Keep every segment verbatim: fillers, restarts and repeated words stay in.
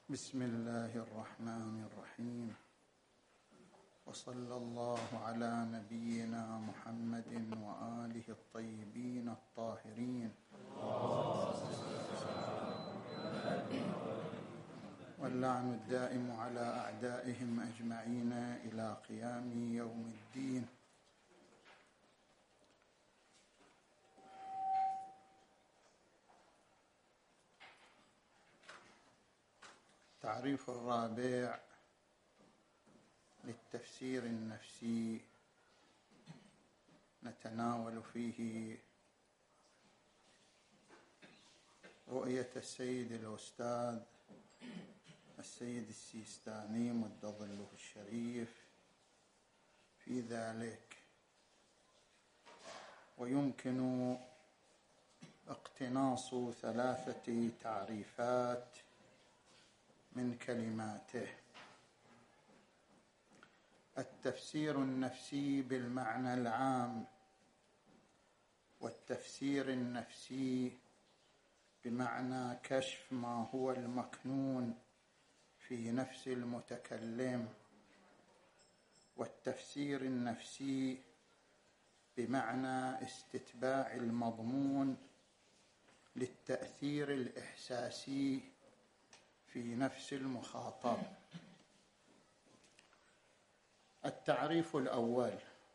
بسم الله الرحمن الرحيم، وصلى الله على نبينا محمد وآله الطيبين الطاهرين، واللعن الدائم على أعدائهم أجمعين إلى قيام يوم الدين. التعريف الرابع للتفسير النفسي، نتناول فيه رؤية السيد الأستاذ السيد السيستاني مد ظله الشريف في ذلك، ويمكن اقتناص ثلاثة تعريفات من كلماته. التفسير النفسي بالمعنى العام، والتفسير النفسي بمعنى كشف ما هو المكنون في نفس المتكلم، والتفسير النفسي بمعنى استتباع المضمون للتأثير الإحساسي في نفس المخاطب. التعريف الأول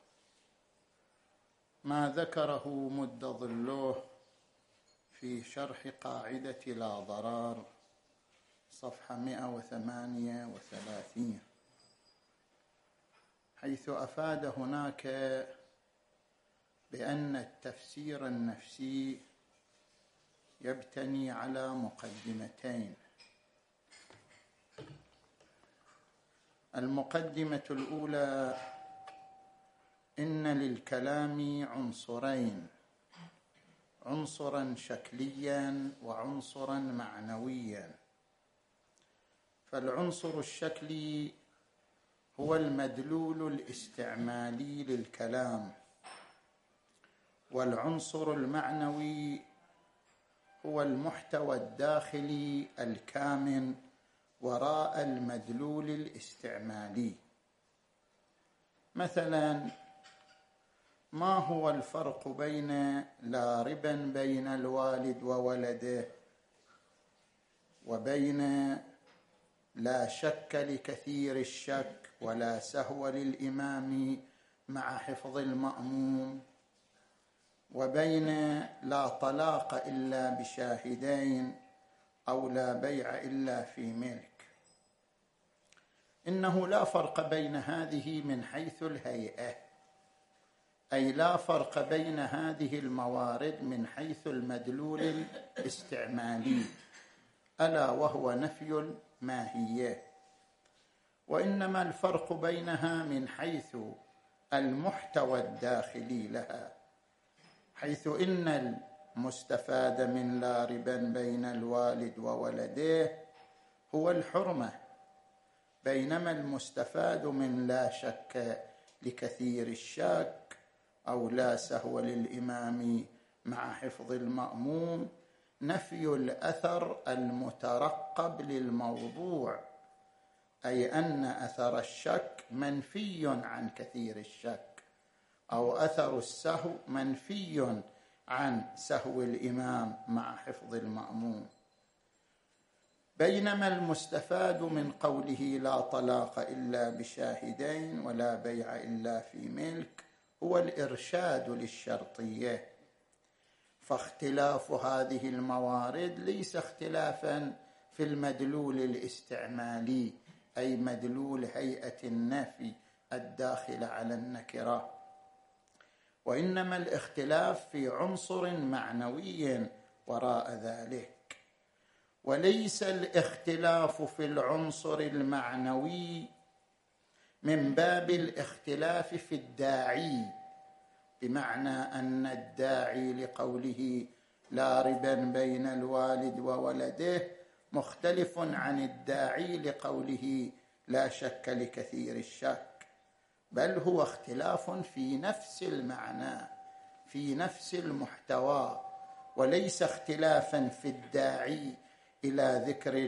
ما ذكره مد ظله في شرح قاعدة لا ضرر صفحة مئة وثمانية وثلاثين، حيث أفاد هناك بأن التفسير النفسي يبتني على مقدمتين. المقدمة الأولى: إن للكلام عنصرين، عنصرا شكليا وعنصرا معنويا. فالعنصر الشكلي هو المدلول الاستعمالي للكلام، والعنصر المعنوي هو المحتوى الداخلي الكامن وراء المدلول الاستعمالي. مثلا، ما هو الفرق بين لا ربا بين الوالد وولده، وبين لا شك لكثير الشك ولا سهو للإمام مع حفظ المأموم، وبين لا طلاق إلا بشاهدين أو لا بيع إلا في ملك؟ إنه لا فرق بين هذه من حيث الهيئة، أي لا فرق بين هذه الموارد من حيث المدلول الاستعمالي، ألا وهو نفي الماهية، وإنما الفرق بينها من حيث المحتوى الداخلي لها، حيث إن المستفاد من لا ربا بين الوالد وولده هو الحرمة، بينما المستفاد من لا شك لكثير الشك أو لا سهو للإمام مع حفظ المأموم نفي الأثر المترقب للموضوع، أي أن أثر الشك منفي عن كثير الشك، أو أثر السهو منفي عن سهو الإمام مع حفظ المأموم. بينما المستفاد من قوله لا طلاق إلا بشاهدين ولا بيع إلا في ملك هو الإرشاد للشرطية. فاختلاف هذه الموارد ليس اختلافا في المدلول الاستعمالي، أي مدلول هيئة النفي الداخل على النكرة، وإنما الاختلاف في عنصر معنوي وراء ذلك، وليس الاختلاف في العنصر المعنوي من باب الاختلاف في الداعي، بمعنى أن الداعي لقوله لا ربا بين الوالد وولده مختلف عن الداعي لقوله لا شك لكثير الشك، بل هو اختلاف في نفس المعنى في نفس المحتوى، وليس اختلافا في الداعي إلى ذكر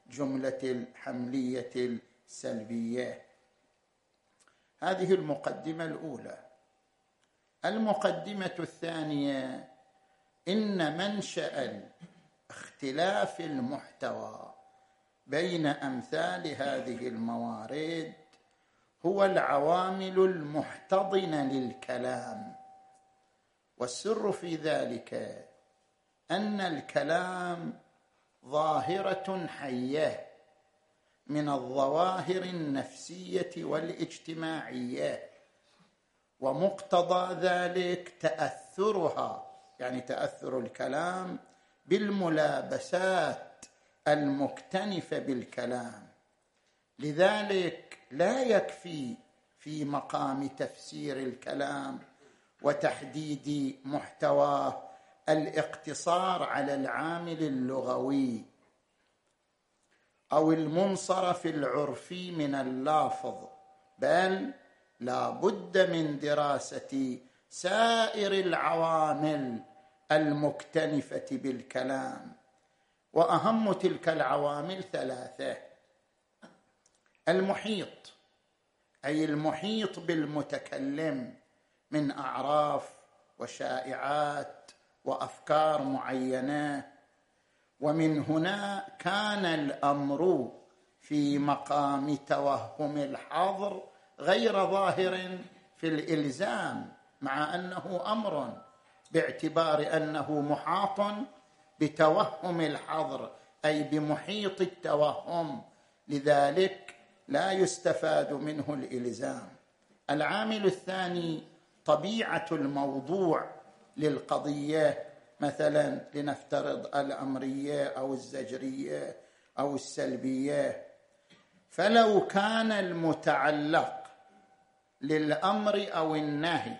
جملة الحملية السلبية. هذه المقدمة الأولى. المقدمة الثانية: إن منشأ اختلاف المحتوى بين أمثال هذه الموارد هو العوامل المحتضنة للكلام، والسر في ذلك أن الكلام ظاهرة حية من الظواهر النفسية والاجتماعية، ومقتضى ذلك تأثرها، يعني تأثر الكلام بالملابسات المكتنفة بالكلام. لذلك لا يكفي في مقام تفسير الكلام وتحديد محتواه الاقتصار على العامل اللغوي أو المنصرف العرفي من اللافظ، بل لا بد من دراسة سائر العوامل المكتنفة بالكلام. وأهم تلك العوامل ثلاثة: المحيط، أي المحيط بالمتكلم من أعراف وشائعات وأفكار معينة، ومن هنا كان الأمر في مقام توهم الحظر غير ظاهر في الإلزام، مع أنه أمر باعتبار أنه محاط بتوهم الحظر، أي بمحيط التوهم، لذلك لا يستفاد منه الإلزام. العامل الثاني: طبيعة الموضوع للقضية، مثلا لنفترض الأمرية أو الزجرية أو السلبية، فلو كان المتعلق للأمر أو النهي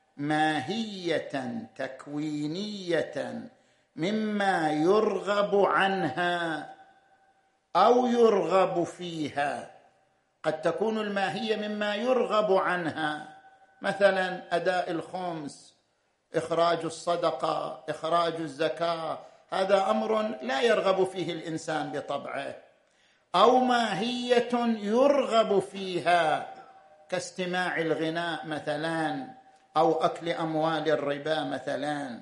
ماهية تكوينية مما يرغب عنها أو يرغب فيها، قد تكون الماهية مما يرغب عنها، مثلا أداء الخمس، إخراج الصدقة، إخراج الزكاة، هذا أمر لا يرغب فيه الإنسان بطبعه، أو ماهية يرغب فيها كاستماع الغناء مثلا، أو أكل أموال الربا مثلا.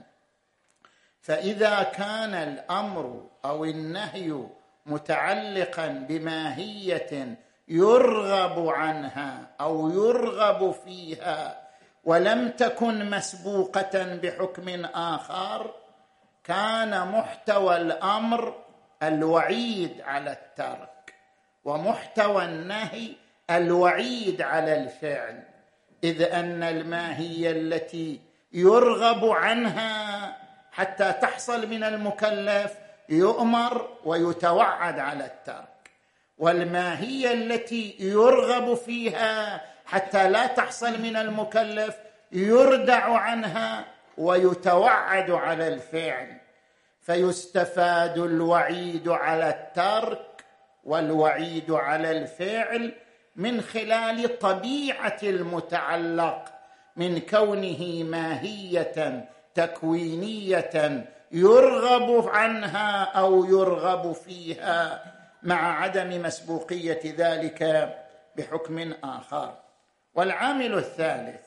فإذا كان الأمر أو النهي متعلقا بماهية يرغب عنها أو يرغب فيها ولم تكن مسبوقة بحكم آخر، كان محتوى الأمر الوعيد على الترك، ومحتوى النهي الوعيد على الفعل، إذ أن الماهية التي يرغب عنها حتى تحصل من المكلف يؤمر ويتوعد على الترك، والماهية التي يرغب فيها حتى لا تحصل من المكلف يردع عنها ويتوعد على الفعل. فيستفاد الوعيد على الترك والوعيد على الفعل من خلال طبيعة المتعلق، من كونه ماهية تكوينية يرغب عنها أو يرغب فيها، مع عدم مسبوقية ذلك بحكم آخر. والعامل الثالث: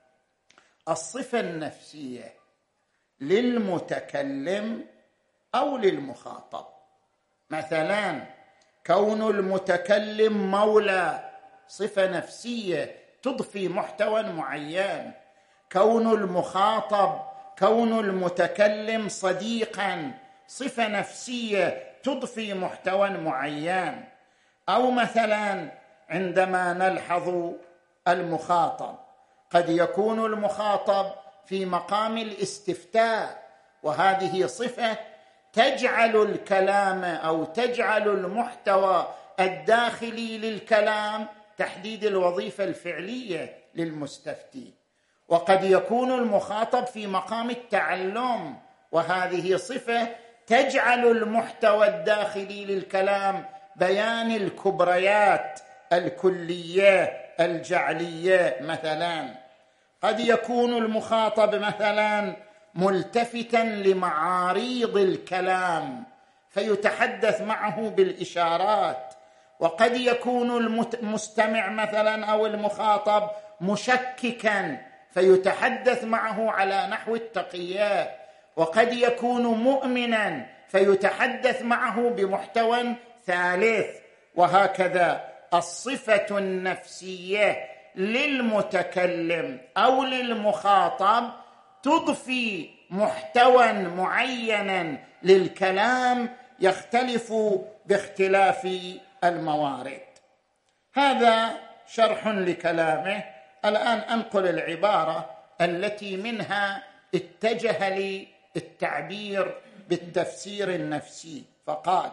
الصفة النفسية للمتكلم أو للمخاطب. مثلا كون المتكلم مولى، صفة نفسية تضفي محتوى معين. كون المخاطب، كون المتكلم صديقا، صفة نفسية تضفي محتوى معين. أو مثلا عندما نلحظ المخاطب، قد يكون المخاطب في مقام الاستفتاء، وهذه صفة تجعل الكلام أو تجعل المحتوى الداخلي للكلام تحديد الوظيفة الفعلية للمستفتي. وقد يكون المخاطب في مقام التعلم، وهذه صفة تجعل المحتوى الداخلي للكلام بيان الكبريات الكلية الجعلية. مثلا قد يكون المخاطب مثلا ملتفتا لمعاريض الكلام، فيتحدث معه بالإشارات، وقد يكون المستمع مثلا أو المخاطب مشككا فيتحدث معه على نحو التقية، وقد يكون مؤمنا فيتحدث معه بمحتوى ثالث، وهكذا. الصفة النفسية للمتكلم أو للمخاطب تضفي محتوى معينا للكلام يختلف باختلاف الموارد. هذا شرح لكلامه. الآن أنقل العبارة التي منها اتجه للتعبير بالتفسير النفسي، فقال: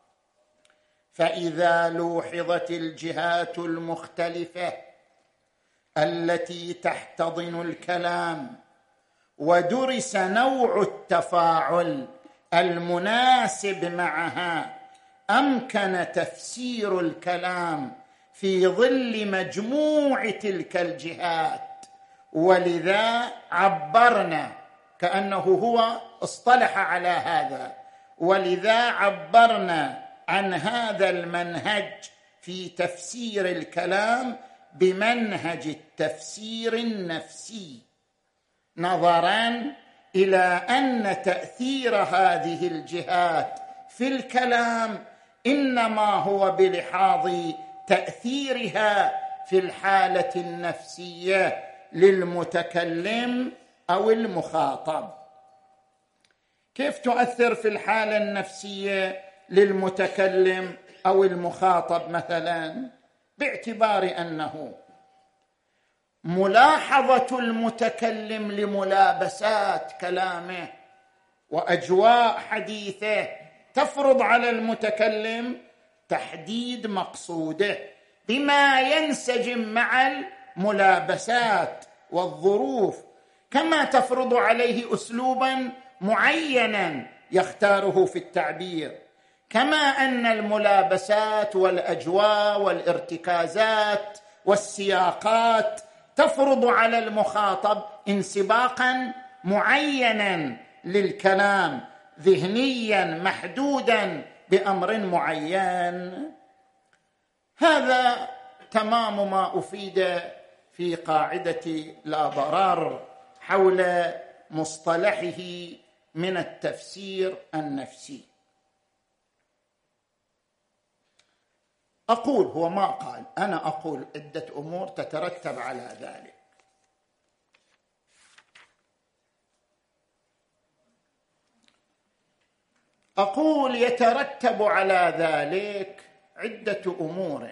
فإذا لوحظت الجهات المختلفة التي تحتضن الكلام ودرس نوع التفاعل المناسب معها، أمكن تفسير الكلام في ظل مجموع تلك الجهات. ولذا عبرنا، كأنه هو اصطلح على هذا، ولذا عبرنا عن هذا المنهج في تفسير الكلام بمنهج التفسير النفسي، نظرا إلى أن تأثير هذه الجهات في الكلام إنما هو بلحاظ تأثيرها في الحالة النفسية للمتكلم أو المخاطب. كيف تؤثر في الحالة النفسية للمتكلم أو المخاطب؟ مثلا باعتبار أنه ملاحظة المتكلم لملابسات كلامه وأجواء حديثه تفرض على المتكلم تحديد مقصوده بما ينسجم مع الملابسات والظروف، كما تفرض عليه أسلوبا معينا يختاره في التعبير، كما أن الملابسات والأجواء والارتكازات والسياقات تفرض على المخاطب انسباقا معينا للكلام، ذهنيا محدودا بأمر معين. هذا تمام ما أفيد في قاعدة لا ضرر حول مصطلحه من التفسير النفسي. أقول، هو ما قال، أنا أقول عدة أمور تترتب على ذلك. أقول يترتب على ذلك عدة أمور.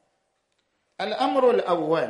الأمر الأول: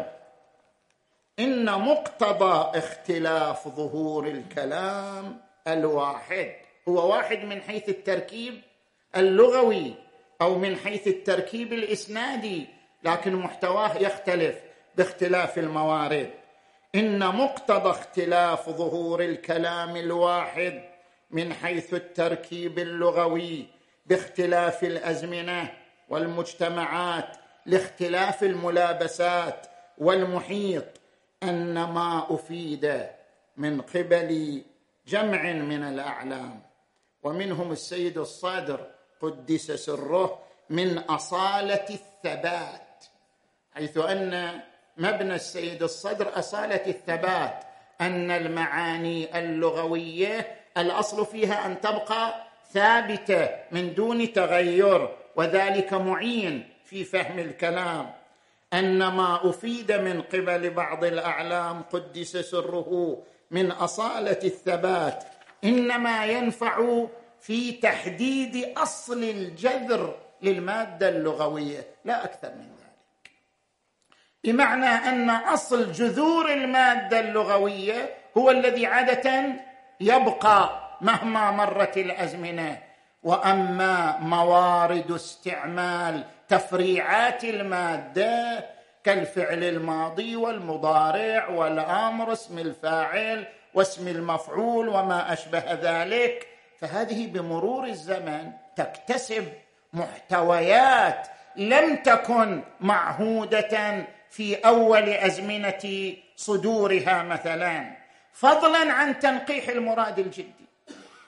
إن مقتضى اختلاف ظهور الكلام الواحد هو واحد من حيث التركيب اللغوي أو من حيث التركيب الإسنادي، لكن محتواه يختلف باختلاف الموارد. إن مقتضى اختلاف ظهور الكلام الواحد من حيث التركيب اللغوي باختلاف الأزمنة والمجتمعات لاختلاف الملابسات والمحيط أن ما أفيد من قبل جمع من الأعلام، ومنهم السيد الصادر قدس سره، من أصالة الثبات، حيث أن مبنى السيد الصدر أصالة الثبات، أن المعاني اللغوية الأصل فيها أن تبقى ثابتة من دون تغير، وذلك معين في فهم الكلام. أن ما أفيد من قبل بعض الأعلام قدس سره من أصالة الثبات إنما ينفع في تحديد أصل الجذر للمادة اللغوية، لا أكثر من ذلك. بمعنى أن أصل جذور المادة اللغوية هو الذي عادة يبقى مهما مرت الأزمنة، وأما موارد استعمال تفريعات المادة كالفعل الماضي والمضارع والأمر، اسم الفاعل واسم المفعول وما أشبه ذلك، فهذه بمرور الزمن تكتسب محتويات لم تكن معهودة في أول أزمنة صدورها مثلا، فضلا عن تنقيح المراد الجدي.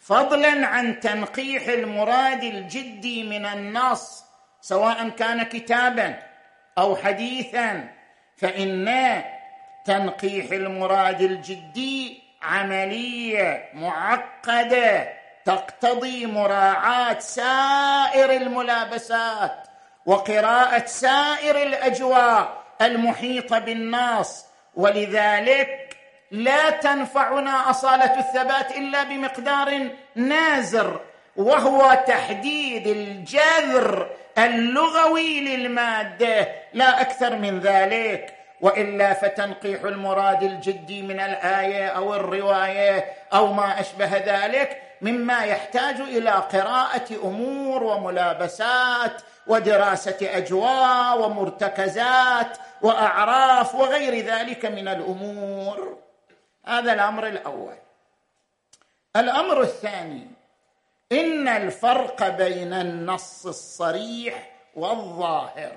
فضلا عن تنقيح المراد الجدي من النص سواء كان كتابا أو حديثا، فإن تنقيح المراد الجدي عملية معقدة تقتضي مراعاة سائر الملابسات وقراءة سائر الأجواء المحيطة بالنص، ولذلك لا تنفعنا أصالة الثبات إلا بمقدار نازر، وهو تحديد الجذر اللغوي للمادة لا أكثر من ذلك. وإلا فتنقيح المراد الجدي من الآية أو الرواية أو ما أشبه ذلك مما يحتاج إلى قراءة أمور وملابسات ودراسة أجواء ومرتكزات وأعراف وغير ذلك من الأمور. هذا الأمر الأول. الأمر الثاني، إن الفرق بين النص الصريح والظاهر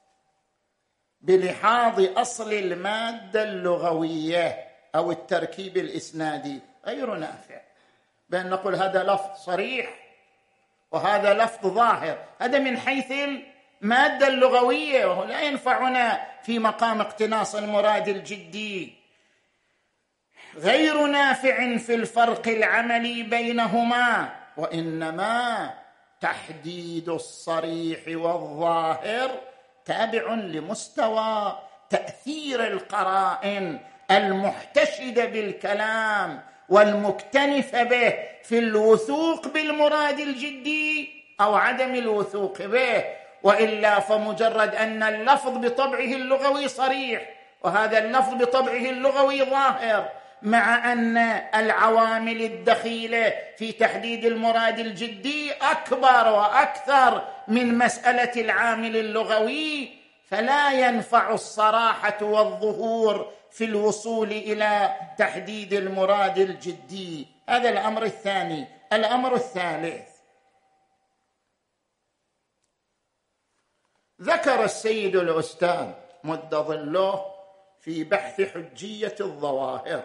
بلحاظ أصل المادة اللغوية أو التركيب الإسنادي غير نافع، بأن نقول هذا لفظ صريح وهذا لفظ ظاهر، هذا من حيث المادة اللغوية، وهو لا ينفعنا في مقام اقتناص المراد الجدي. غير نافع في الفرق العملي بينهما، وإنما تحديد الصريح والظاهر تابع لمستوى تأثير القرائن المحتشدة بالكلام والمكتنفة به في الوثوق بالمراد الجدي أو عدم الوثوق به. وإلا فمجرد أن اللفظ بطبعه اللغوي صريح وهذا اللفظ بطبعه اللغوي ظاهر، مع أن العوامل الدخيلة في تحديد المراد الجدي أكبر وأكثر من مسألة العامل اللغوي، فلا ينفع الصراحة والظهور في الوصول إلى تحديد المراد الجدي. هذا الأمر الثاني. الأمر الثالث، ذكر السيد الأستاذ مد ظله في بحث حجية الظواهر،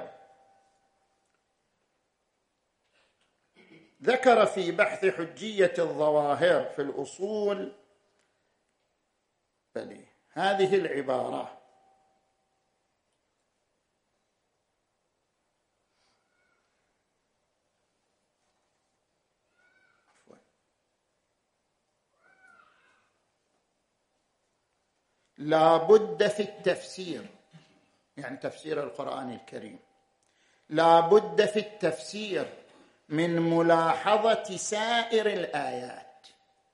ذكر في بحث حجية الظواهر في الأصول بلي هذه العبارة: لا بد في التفسير، يعني تفسير القرآن الكريم، لا بد في التفسير من ملاحظة سائر الآيات،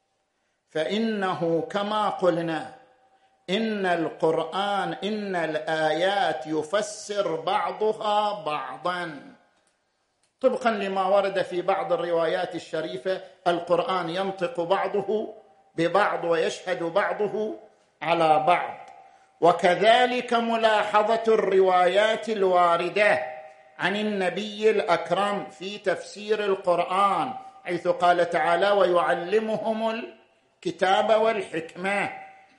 فإنه كما قلنا إن القرآن إن الآيات يفسر بعضها بعضا، طبقا لما ورد في بعض الروايات الشريفة القرآن ينطق بعضه ببعض ويشهد بعضه على بعض. وكذلك ملاحظة الروايات الواردة عن النبي الأكرم في تفسير القرآن، حيث قال تعالى: ويعلمهم الكتاب والحكمة.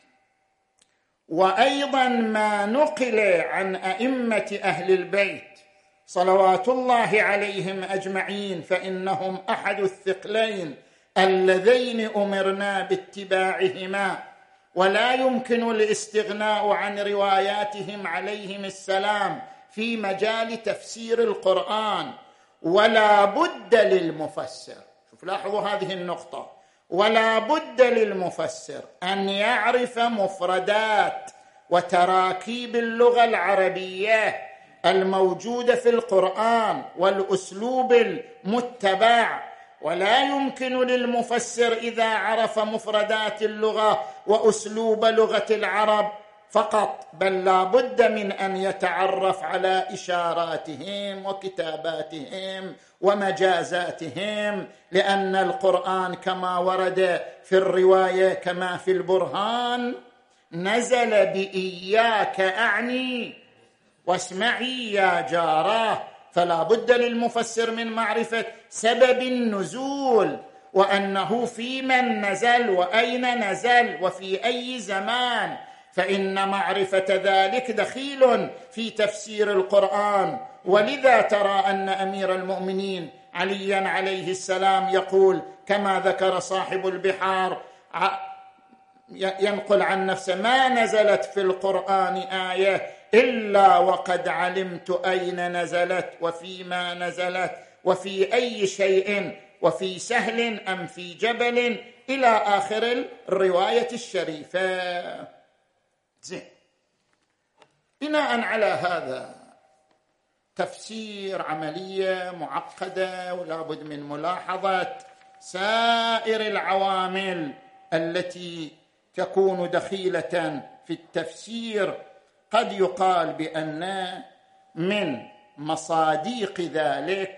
وأيضا ما نقل عن أئمة أهل البيت صلوات الله عليهم أجمعين، فإنهم أحد الثقلين اللذين أمرنا باتباعهما، ولا يمكن الاستغناء عن رواياتهم عليهم السلام في مجال تفسير القرآن. ولا بد للمفسر، شوف لاحظوا هذه النقطة، ولا بد للمفسر أن يعرف مفردات وتراكيب اللغة العربية الموجودة في القرآن والأسلوب المتبع. ولا يمكن للمفسر إذا عرف مفردات اللغة وأسلوب لغة العرب فقط، بل لا بد من أن يتعرف على إشاراتهم وكتاباتهم ومجازاتهم، لأن القرآن كما ورد في الرواية كما في البرهان: نزل بإياك أعني واسمعي يا جاراه. فلا بد للمفسر من معرفة سبب النزول، وأنه في من نزل وأين نزل وفي أي زمان، فإن معرفة ذلك دخيل في تفسير القرآن. ولذا ترى أن أمير المؤمنين عليا عليه السلام يقول كما ذكر صاحب البحار، ينقل عن نفسه: ما نزلت في القرآن آية إلا وقد علمت أين نزلت وفيما نزلت وفي أي شيء وفي سهل أم في جبل، إلى آخر الرواية الشريفة. زين، بناء على هذا تفسير عملية معقدة، ولا بد من ملاحظة سائر العوامل التي تكون دخيلة في التفسير. قد يقال بأن من مصادق ذلك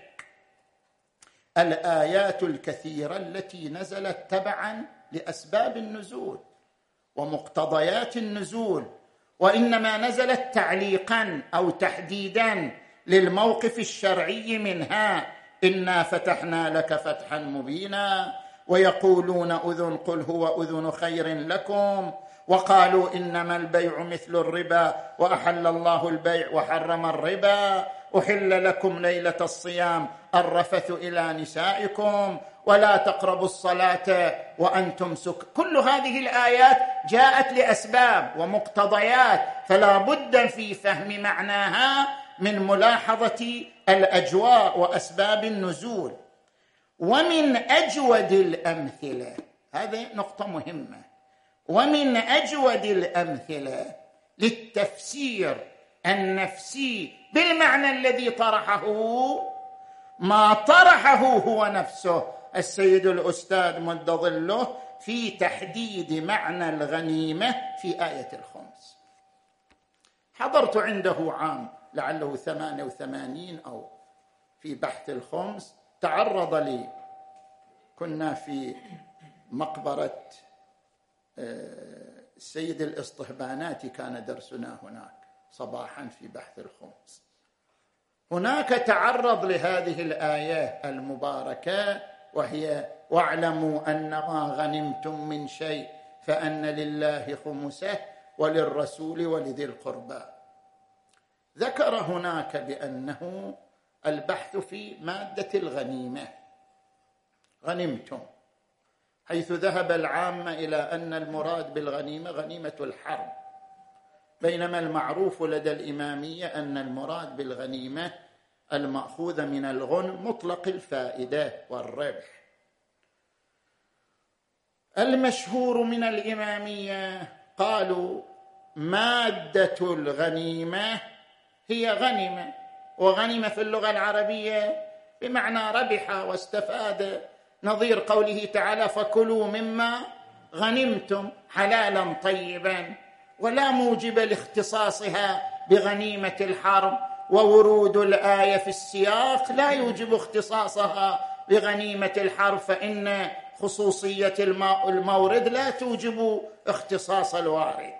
الآيات الكثيرة التي نزلت تبعا لأسباب النزول ومقتضيات النزول، وإنما نزلت تعليقا أو تحديدا للموقف الشرعي منها: إنا فتحنا لك فتحا مبينا، ويقولون أذن قل هو أذن خير لكم، وقالوا إنما البيع مثل الربا وأحل الله البيع وحرم الربا، أحل لكم ليلة الصيام الرفث إلى نسائكم، ولا تقربوا الصلاة وأنتم سكر. كل هذه الآيات جاءت لأسباب ومقتضيات، فلا بد في فهم معناها من ملاحظة الأجواء وأسباب النزول. ومن أجود الأمثلة، هذه نقطة مهمة، ومن أجود الأمثلة للتفسير النفسي بالمعنى الذي طرحه ما طرحه هو نفسه السيد الأستاذ مد ظله في تحديد معنى الغنيمة في آية الخمس. حضرت عنده عام لعله ثمانية وثمانين أو في بحث الخمس، تعرض لي، كنا في مقبرة السيد الإسطهباناتي، كان درسنا هناك صباحا في بحث الخمس. هناك تعرض لهذه الآية المباركة، وهي: واعلموا أن ما غنمتم من شيء فأن لله خمسه وللرسول ولذي القربى. ذكر هناك بأنه البحث في مادة الغنيمة، غنمتم، حيث ذهب العامة إلى أن المراد بالغنيمة غنيمة الحرب، بينما المعروف لدى الإمامية أن المراد بالغنيمة المأخوذة من الغنم مطلق الفائدة والربح. المشهور من الإمامية قالوا مادة الغنيمة هي غنمة، وغنمة في اللغة العربية بمعنى ربح واستفاد، نظير قوله تعالى: فكلوا مما غنمتم حلالا طيبا، ولا موجب لاختصاصها بغنيمة الحرب، وورود الآية في السياق لا يوجب اختصاصها بغنيمة الحرب، فإن خصوصية المورد لا توجب اختصاص الوارد.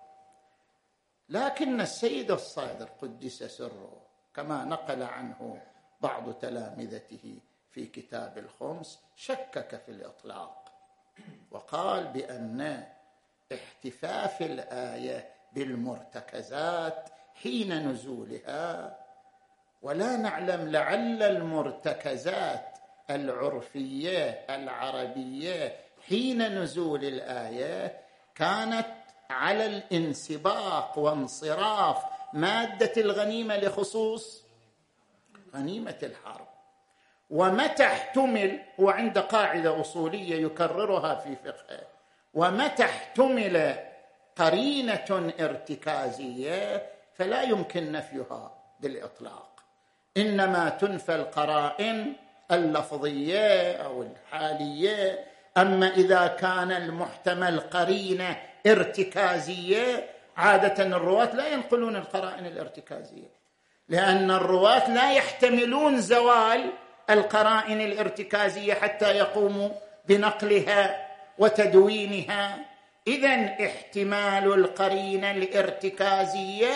لكن السيد الصادق قدس سره كما نقل عنه بعض تلامذته في كتاب الخمس شكك في الإطلاق، وقال بأن احتفاف الآية بالمرتكزات حين نزولها، ولا نعلم لعل المرتكزات العرفية العربية حين نزول الآية كانت على الانسباق وانصراف مادة الغنيمة لخصوص غنيمة الحرب. ومتى احتمل، وعند قاعدة أصولية يكررها في فقهه، ومتى احتمل قرينة ارتكازية فلا يمكن نفيها بالإطلاق، إنما تنفى القرائن اللفظية أو الحالية. أما إذا كان المحتمل قرينة ارتكازية، عادة الرواة لا ينقلون القرائن الارتكازية، لأن الرواة لا يحتملون زوال القرائن الارتكازية حتى يقوموا بنقلها وتدوينها. إذن احتمال القرينة الارتكازية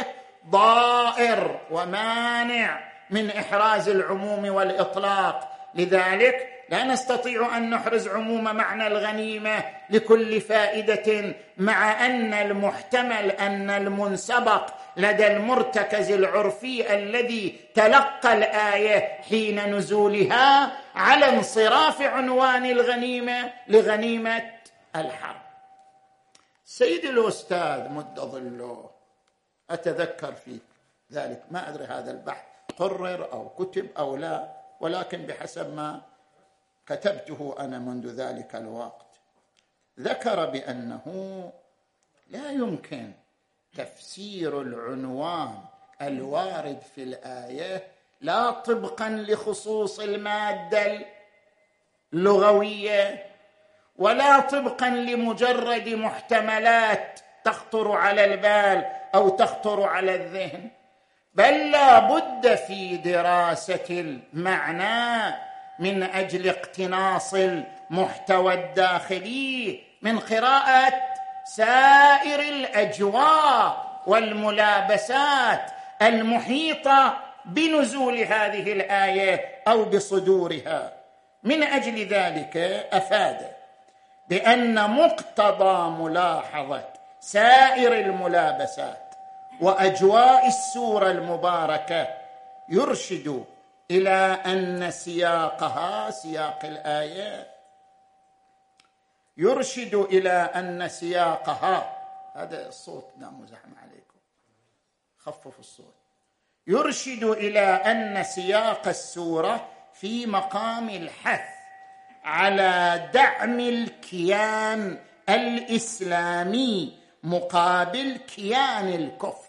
ضائر ومانع من إحراز العموم والإطلاق، لذلك لا نستطيع أن نحرز عموم معنى الغنيمة لكل فائدة، مع أن المحتمل أن المنسبق لدى المرتكز العرفي الذي تلقى الآية حين نزولها على انصراف عنوان الغنيمة لغنيمة الحرب. سيد الأستاذ مد ظله أتذكر في ذلك، ما أدري هذا البحث قرر أو كتب أو لا، ولكن بحسب ما كتبته أنا منذ ذلك الوقت ذكر بأنه لا يمكن تفسير العنوان الوارد في الآية لا طبقا لخصوص المادة اللغوية ولا طبقا لمجرد محتملات تخطر على البال أو تخطر على الذهن، بل لا بد في دراسة المعنى من أجل اقتناص المحتوى الداخلي من قراءة سائر الأجواء والملابسات المحيطة بنزول هذه الآية أو بصدورها. من أجل ذلك أفاد بأن مقتضى ملاحظة سائر الملابسات وأجواء السورة المباركة يرشد إلى أن سياقها سياق الآية يرشد إلى أن سياقها هذا الصوت لا مزاحم عليكم خفف الصوت يرشد إلى أن سياق السورة في مقام الحث على دعم الكيان الإسلامي مقابل كيان الكفر،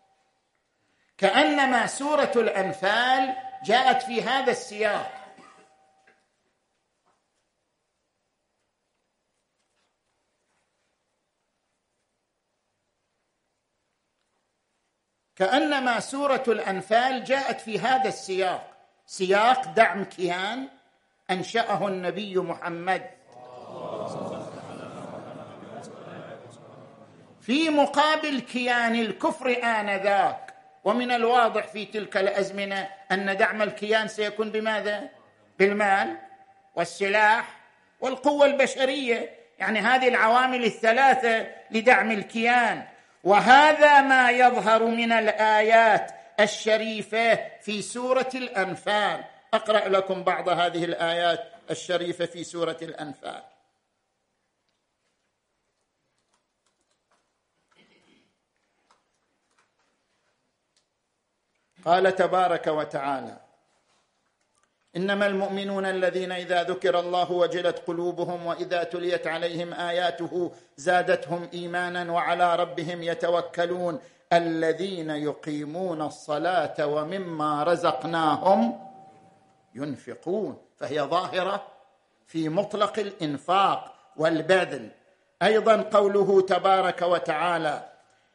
كأنما سورة الأنفال جاءت في هذا السياق. كأنما سورة الأنفال جاءت في هذا السياق، سياق دعم كيان أنشأه النبي محمد في مقابل كيان الكفر آنذاك. ومن الواضح في تلك الأزمنة أن دعم الكيان سيكون بماذا؟ بالمال والسلاح والقوة البشرية، يعني هذه العوامل الثلاثة لدعم الكيان. وهذا ما يظهر من الآيات الشريفة في سورة الأنفال. أقرأ لكم بعض هذه الآيات الشريفة في سورة الأنفال. قال تبارك وتعالى: إنما المؤمنون الذين إذا ذكر الله وجلت قلوبهم وإذا تليت عليهم آياته زادتهم إيمانا وعلى ربهم يتوكلون الذين يقيمون الصلاة ومما رزقناهم ينفقون. فهي ظاهرة في مطلق الإنفاق والبذل. أيضا قوله تبارك وتعالى: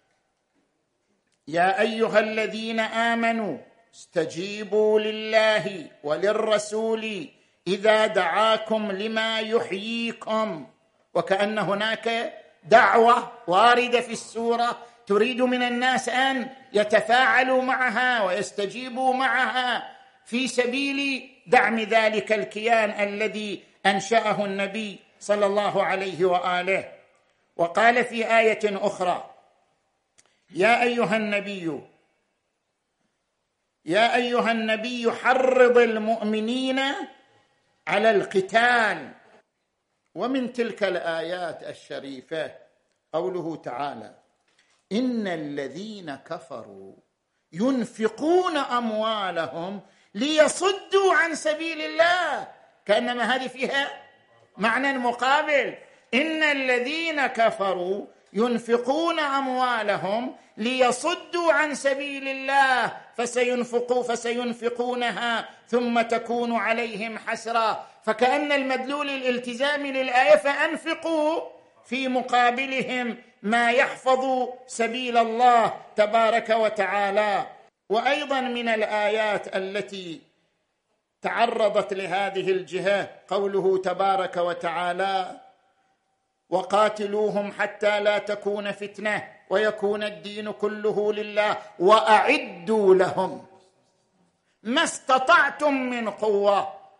يا أيها الذين آمنوا استجيبوا لله وللرسول إذا دعاكم لما يحييكم. وكأن هناك دعوة واردة في السورة تريد من الناس أن يتفاعلوا معها ويستجيبوا معها في سبيل دعم ذلك الكيان الذي أنشأه النبي صلى الله عليه وآله. وقال في آية أخرى: يا أيها النبي يا أيها النبي حرض المؤمنين على القتال. ومن تلك الآيات الشريفة قوله تعالى: إن الذين كفروا ينفقون أموالهم ليصدوا عن سبيل الله. كأنما هذه فيها معنى مقابل. إن الذين كفروا ينفقون أموالهم ليصدوا عن سبيل الله فسينفقوا فسينفقونها ثم تكون عليهم حسرة. فكأن المدلول الالتزامي للآية فأنفقوا في مقابلهم ما يحفظ سبيل الله تبارك وتعالى. وأيضا من الآيات التي تعرضت لهذه الجهة قوله تبارك وتعالى: وقاتلوهم حتى لا تكون فتنة ويكون الدين كله لله وأعدوا لهم ما استطعتم من قوة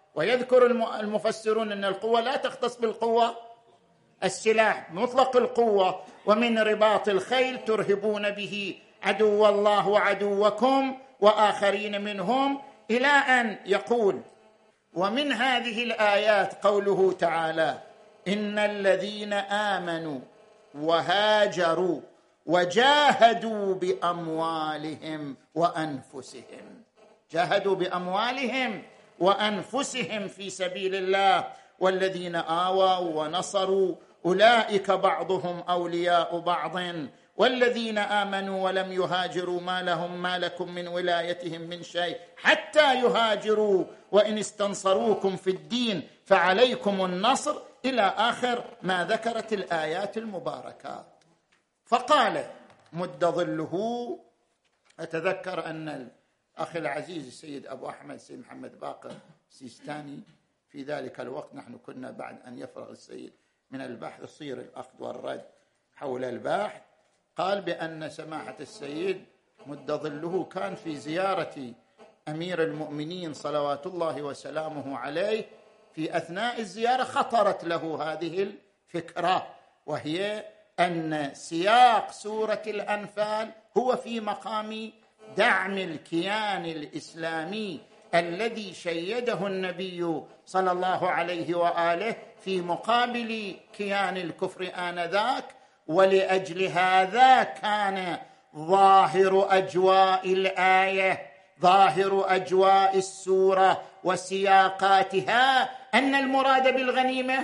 ويذكر المفسرون أن القوة لا تختص بالقوة السلاح، مطلق القوة، ومن رباط الخيل ترهبون به عدو الله وعدوكم وآخرين منهم، إلى أن يقول: ومن هذه الآيات قوله تعالى: إن الذين آمنوا وهاجروا وجاهدوا بأموالهم وأنفسهم، جاهدوا بأموالهم وأنفسهم في سبيل الله، والذين آووا ونصروا أولئك بعضهم أولياء بعض، والذين آمنوا ولم يهاجروا ما لهم ما لكم من ولايتهم من شيء حتى يهاجروا، وإن استنصروكم في الدين فعليكم النصر، إلى آخر ما ذكرت الآيات المباركات. فقال مد ظله، أتذكر أن الأخ العزيز السيد أبو أحمد السيد محمد باقر السيستاني في ذلك الوقت، نحن كنا بعد أن يفرغ السيد من البحث يصير الأخذ والرد حول البحث، قال بأن سماحة السيد مد ظله كان في زيارة أمير المؤمنين صلوات الله وسلامه عليه، في أثناء الزيارة خطرت له هذه الفكرة، وهي أن سياق سورة الأنفال هو في مقام دعم الكيان الإسلامي الذي شيده النبي صلى الله عليه وآله في مقابل كيان الكفر آنذاك، ولأجل هذا كان ظاهر أجواء الآية، ظاهر أجواء السورة وسياقاتها أن المراد بالغنيمة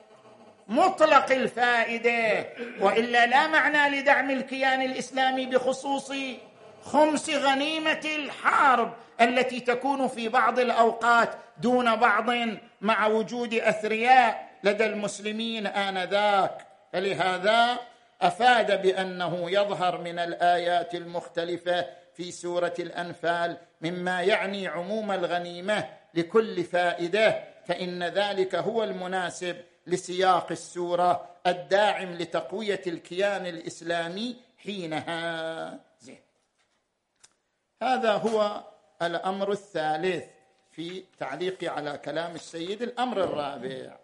مطلق الفائدة، وإلا لا معنى لدعم الكيان الإسلامي بخصوص خمس غنيمة الحرب التي تكون في بعض الأوقات دون بعض مع وجود أثرياء لدى المسلمين آنذاك. فلهذا أفاد بأنه يظهر من الآيات المختلفة في سورة الأنفال مما يعني عموم الغنيمة لكل فائدة، فإن ذلك هو المناسب لسياق السورة الداعم لتقوية الكيان الإسلامي حينها. زين، هذا هو الأمر الثالث في تعليقي على كلام السيد. الأمر الرابع: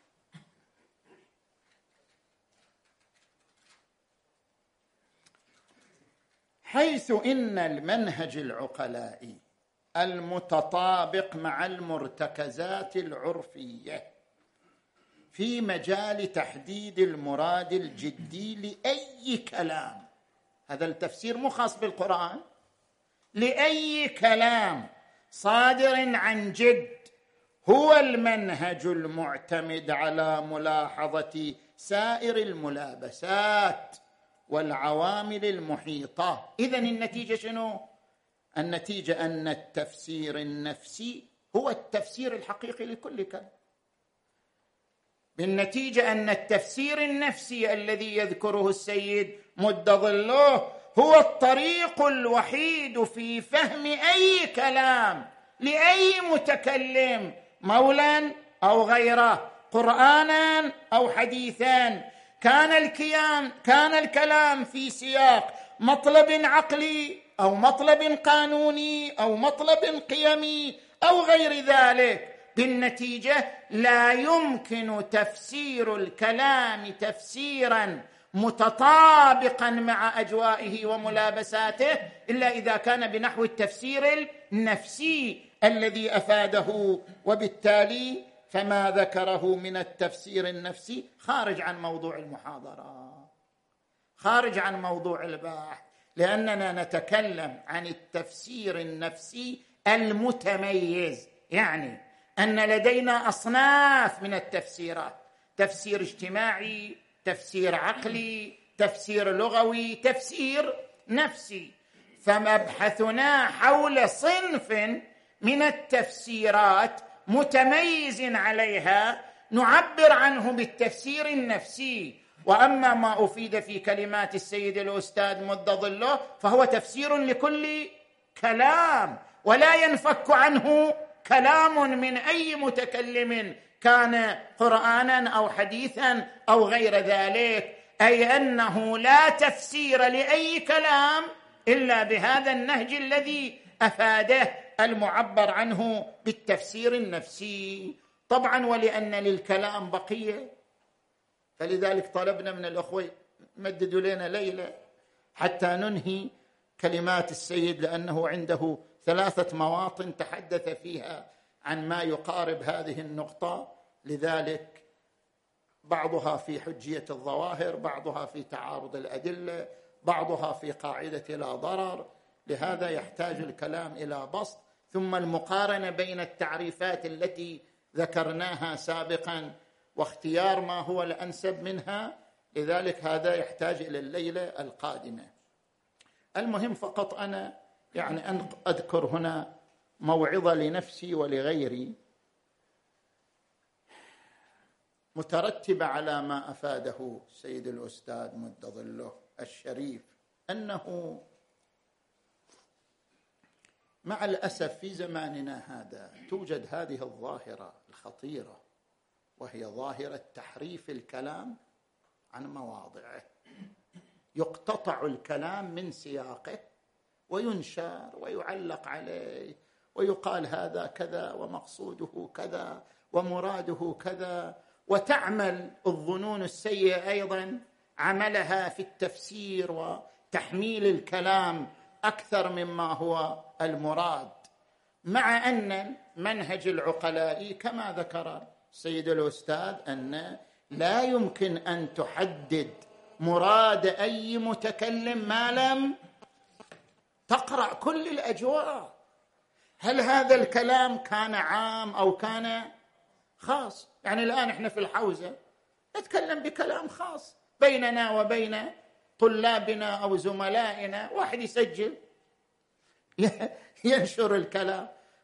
حيث إن المنهج العقلائي المتطابق مع المرتكزات العرفية في مجال تحديد المراد الجدي لأي كلام، هذا التفسير مو خاص بالقرآن، لأي كلام صادر عن جد، هو المنهج المعتمد على ملاحظة سائر الملابسات والعوامل المحيطة. إذن النتيجة شنو؟ النتيجة أن التفسير النفسي هو التفسير الحقيقي لكل كلام، بالنتيجة أن التفسير النفسي الذي يذكره السيد مد ظله هو الطريق الوحيد في فهم أي كلام لأي متكلم، مولا أو غيره، قرآنا أو حديثا. كان الكيان كان الكلام في سياق مطلب عقلي أو مطلب قانوني أو مطلب قيمي أو غير ذلك، بالنتيجة لا يمكن تفسير الكلام تفسيرا متطابقا مع أجوائه وملابساته إلا إذا كان بنحو التفسير النفسي الذي أفاده، وبالتالي فما ذكره من التفسير النفسي خارج عن موضوع المحاضرة، خارج عن موضوع البحث، لأننا نتكلم عن التفسير النفسي المتميز، يعني أن لدينا أصناف من التفسيرات: تفسير اجتماعي، تفسير عقلي، تفسير لغوي، تفسير نفسي. فمبحثنا حول صنف من التفسيرات متميز عليها نعبر عنه بالتفسير النفسي، وأما ما أفيد في كلمات السيد الأستاذ مد ظله فهو تفسير لكل كلام، ولا ينفك عنه كلام من أي متكلم كان قرآنا أو حديثا أو غير ذلك، أي أنه لا تفسير لأي كلام إلا بهذا النهج الذي أفاده المعبر عنه بالتفسير النفسي. طبعا ولأن للكلام بقية، فلذلك طلبنا من الأخوة مددوا لنا ليلة حتى ننهي كلمات السيد، لأنه عنده ثلاثة مواطن تحدث فيها عن ما يقارب هذه النقطة، لذلك بعضها في حجية الظواهر، بعضها في تعارض الأدلة، بعضها في قاعدة لا ضرر. لهذا يحتاج الكلام إلى بسط، ثم المقارنة بين التعريفات التي ذكرناها سابقا واختيار ما هو الأنسب منها. لذلك هذا يحتاج إلى الليلة القادمة. المهم فقط أنا يعني أن أذكر هنا موعظة لنفسي ولغيري مترتبة على ما أفاده سيد الأستاذ مد ظله الشريف، أنه مع الأسف في زماننا هذا توجد هذه الظاهرة الخطيرة، وهي ظاهرة تحريف الكلام عن مواضعه. يقتطع الكلام من سياقه وينشر ويعلق عليه ويقال هذا كذا ومقصوده كذا ومراده كذا، وتعمل الظنون السيئة أيضا عملها في التفسير وتحميل الكلام أكثر مما هو المراد، مع أن منهج العقلاء كما ذكر سيد الأستاذ أن لا يمكن أن تحدد مراد أي متكلم ما لم تقرأ كل الأجواء. هل هذا الكلام كان عام أو كان خاص؟ يعني الآن إحنا في الحوزة نتكلم بكلام خاص بيننا وبين طلابنا أو زملائنا، واحد يسجل ينشر الكلام.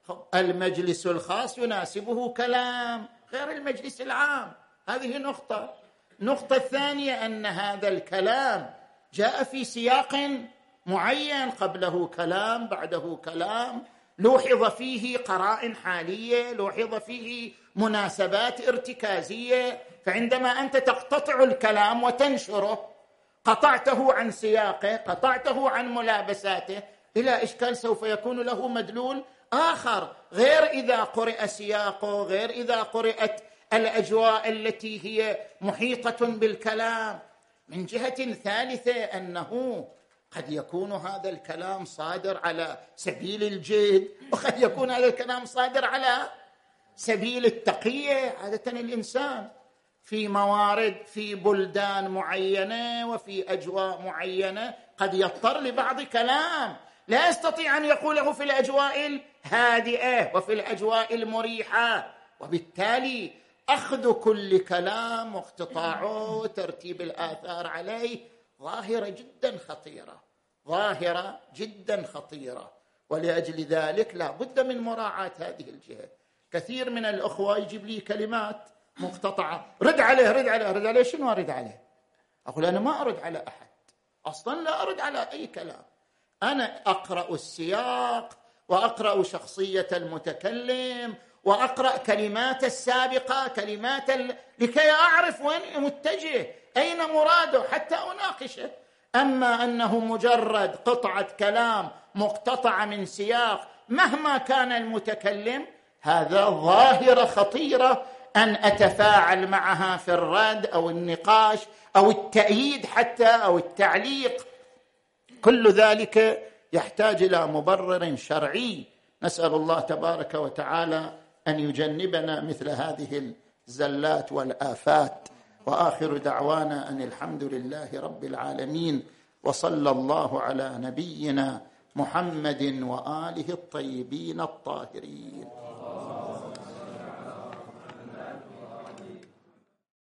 المجلس الخاص يناسبه كلام غير المجلس العام، هذه نقطة. النقطة الثانية أن هذا الكلام جاء في سياق معين، قبله كلام بعده كلام، لوحظ فيه قرائن حالية، لوحظ فيه مناسبات ارتكازية. فعندما أنت تقتطع الكلام وتنشره قطعته عن سياقه، قطعته عن ملابساته، إلى إشكال سوف يكون له مدلول آخر، غير إذا قرئ سياقه، غير إذا قرئت الأجواء التي هي محيطة بالكلام. من جهة ثالثة أنه قد يكون هذا الكلام صادر على سبيل الجد، وقد يكون هذا الكلام صادر على سبيل التقية. عادة الإنسان في موارد في بلدان معينة وفي أجواء معينة قد يضطر لبعض كلام لا يستطيع أن يقوله في الأجواء الهادئة وفي الأجواء المريحة، وبالتالي أخذ كل كلام واقتطاعه وترتيب الآثار عليه ظاهرة جدا خطيرة، ظاهرة جدا خطيرة. ولأجل ذلك لا بد من مراعاة هذه الجهة. كثير من الأخوة يجيب لي كلمات مقتطعة، رد عليه رد عليه رد عليه شنو أرد عليه؟ أقول أنا ما أرد على أحد، أصلا لا أرد على أي كلام. أنا أقرأ السياق وأقرأ شخصية المتكلم وأقرأ كلمات السابقة، كلمات ال... لكي أعرف وين متجه، أين مراده، حتى أناقشه. أما أنه مجرد قطعة كلام مقتطعة من سياق مهما كان المتكلم، هذا ظاهرة خطيرة أن أتفاعل معها في الرد أو النقاش أو التأييد حتى أو التعليق. كل ذلك يحتاج إلى مبرر شرعي. نسأل الله تبارك وتعالى أن يجنبنا مثل هذه الزلات والآفات. وآخر دعوانا أن الحمد لله رب العالمين، وصلى الله على نبينا محمد وآله الطيبين الطاهرين.